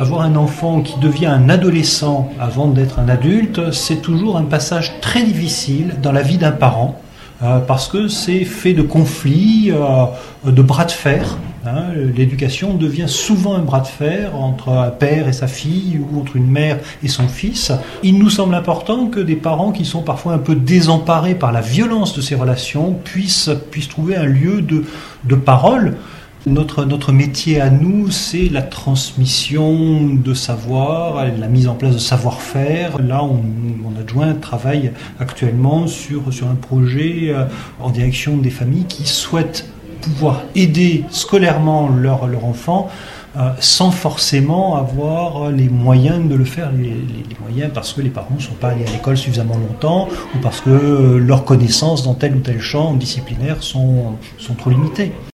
Avoir un enfant qui devient un adolescent avant d'être un adulte, c'est toujours un passage très difficile dans la vie d'un parent, parce que c'est fait de conflits, de bras de fer. L'éducation devient souvent un bras de fer entre un père et sa fille ou entre une mère et son fils. Il nous semble important que des parents qui sont parfois un peu désemparés par la violence de ces relations puissent trouver un lieu de parole. Notre métier à nous, c'est la transmission de savoir, la mise en place de savoir-faire. Là, mon adjoint travaille actuellement sur un projet en direction des familles qui souhaitent pouvoir aider scolairement leur enfant sans forcément avoir les moyens de le faire, les moyens parce que les parents ne sont pas allés à l'école suffisamment longtemps ou parce que leurs connaissances dans tel ou tel champ disciplinaire sont trop limitées.